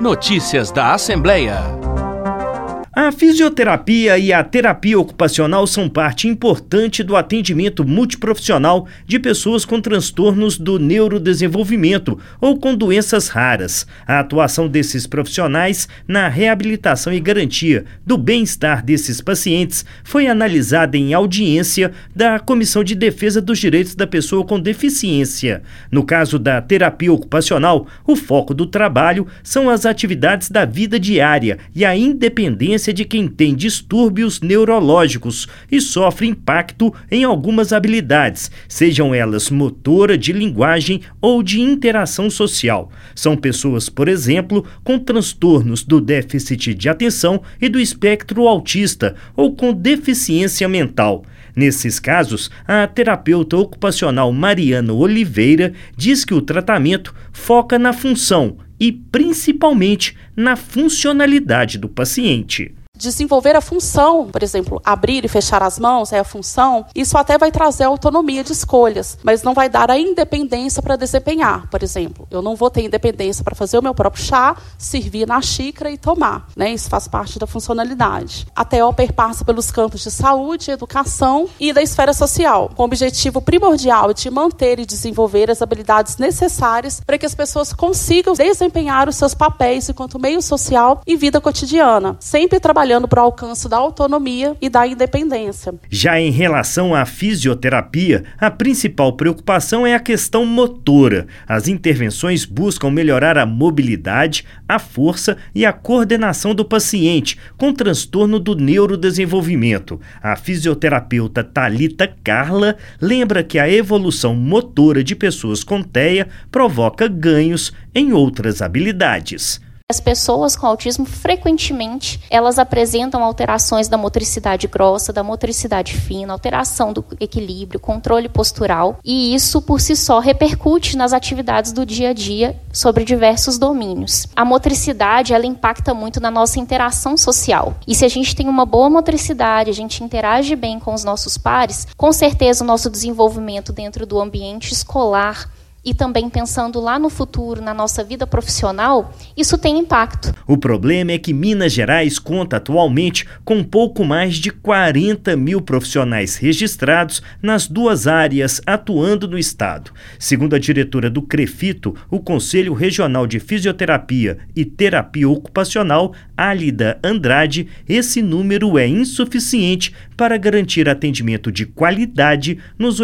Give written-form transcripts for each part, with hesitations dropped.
Notícias da Assembleia. A fisioterapia e a terapia ocupacional são parte importante do atendimento multiprofissional de pessoas com transtornos do neurodesenvolvimento ou com doenças raras. A atuação desses profissionais na reabilitação e garantia do bem-estar desses pacientes foi analisada em audiência da Comissão de Defesa dos Direitos da Pessoa com Deficiência. No caso da terapia ocupacional, o foco do trabalho são as atividades da vida diária e a independência de quem tem distúrbios neurológicos e sofre impacto em algumas habilidades, sejam elas motora, de linguagem ou de interação social. São pessoas, por exemplo, com transtornos do déficit de atenção e do espectro autista ou com deficiência mental. Nesses casos, a terapeuta ocupacional Mariana Oliveira diz que o tratamento foca na função e, principalmente, na funcionalidade do paciente. Desenvolver a função, por exemplo, abrir e fechar as mãos é a função, isso até vai trazer autonomia de escolhas, mas não vai dar a independência para desempenhar. Por exemplo, eu não vou ter independência para fazer o meu próprio chá, servir na xícara e tomar, né? Isso faz parte da funcionalidade. A TO perpassa pelos campos de saúde, educação e da esfera social, com o objetivo primordial de manter e desenvolver as habilidades necessárias para que as pessoas consigam desempenhar os seus papéis enquanto meio social e vida cotidiana, sempre trabalhando para o alcance da autonomia e da independência. Já em relação à fisioterapia, a principal preocupação é a questão motora. As intervenções buscam melhorar a mobilidade, a força e a coordenação do paciente com transtorno do neurodesenvolvimento. A fisioterapeuta Thalita Carla lembra que a evolução motora de pessoas com TEA provoca ganhos em outras habilidades. As pessoas com autismo, frequentemente, elas apresentam alterações da motricidade grossa, da motricidade fina, alteração do equilíbrio, controle postural, e isso, por si só, repercute nas atividades do dia a dia sobre diversos domínios. A motricidade, ela impacta muito na nossa interação social. E se a gente tem uma boa motricidade, a gente interage bem com os nossos pares, com certeza o nosso desenvolvimento dentro do ambiente escolar, e também pensando lá no futuro, na nossa vida profissional, isso tem impacto. O problema é que Minas Gerais conta atualmente com pouco mais de 40 mil profissionais registrados nas duas áreas atuando no estado. Segundo a diretora do CREFITO, o Conselho Regional de Fisioterapia e Terapia Ocupacional, Álida Andrade, esse número é insuficiente para garantir atendimento de qualidade nos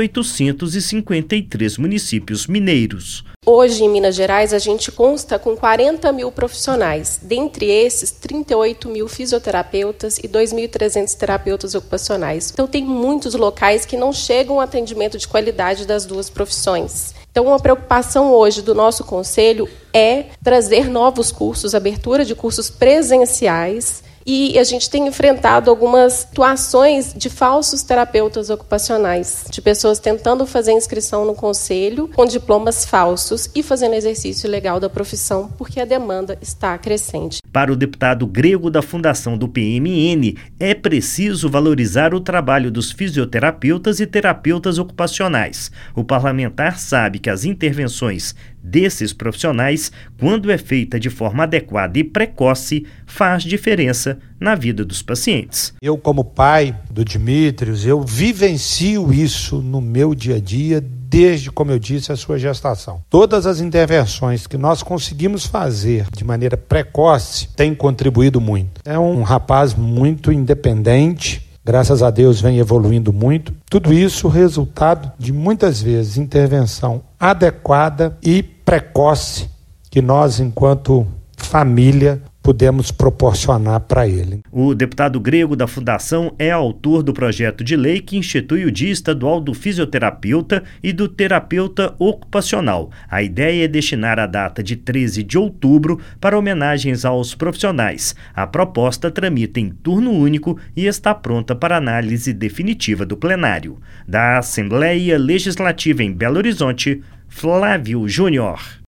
853 municípios mineiros. Hoje, em Minas Gerais, a gente consta com 40 mil profissionais. Dentre esses, 38 mil fisioterapeutas e 2.300 terapeutas ocupacionais. Então, tem muitos locais que não chegam ao atendimento de qualidade das duas profissões. Então, uma preocupação hoje do nosso conselho é trazer novos cursos, abertura de cursos presenciais. E a gente tem enfrentado algumas situações de falsos terapeutas ocupacionais, de pessoas tentando fazer inscrição no conselho com diplomas falsos e fazendo exercício ilegal da profissão, porque a demanda está crescente. Para o deputado Grego da Fundação do PMN, é preciso valorizar o trabalho dos fisioterapeutas e terapeutas ocupacionais. O parlamentar sabe que as intervenções desses profissionais, quando é feita de forma adequada e precoce, faz diferença na vida dos pacientes. Eu, como pai do Dimitrios, eu vivencio isso no meu dia a dia desde, como eu disse, a sua gestação. Todas as intervenções que nós conseguimos fazer de maneira precoce têm contribuído muito. É um rapaz muito independente, graças a Deus vem evoluindo muito. Tudo isso resultado de muitas vezes intervenção adequada e precoce que nós, enquanto família, pudemos proporcionar para ele. O deputado Grego da Fundação é autor do projeto de lei que institui o Dia Estadual do Fisioterapeuta e do Terapeuta Ocupacional. A ideia é destinar a data de 13 de outubro para homenagens aos profissionais. A proposta tramita em turno único e está pronta para análise definitiva do plenário. Da Assembleia Legislativa em Belo Horizonte, Flávio Júnior.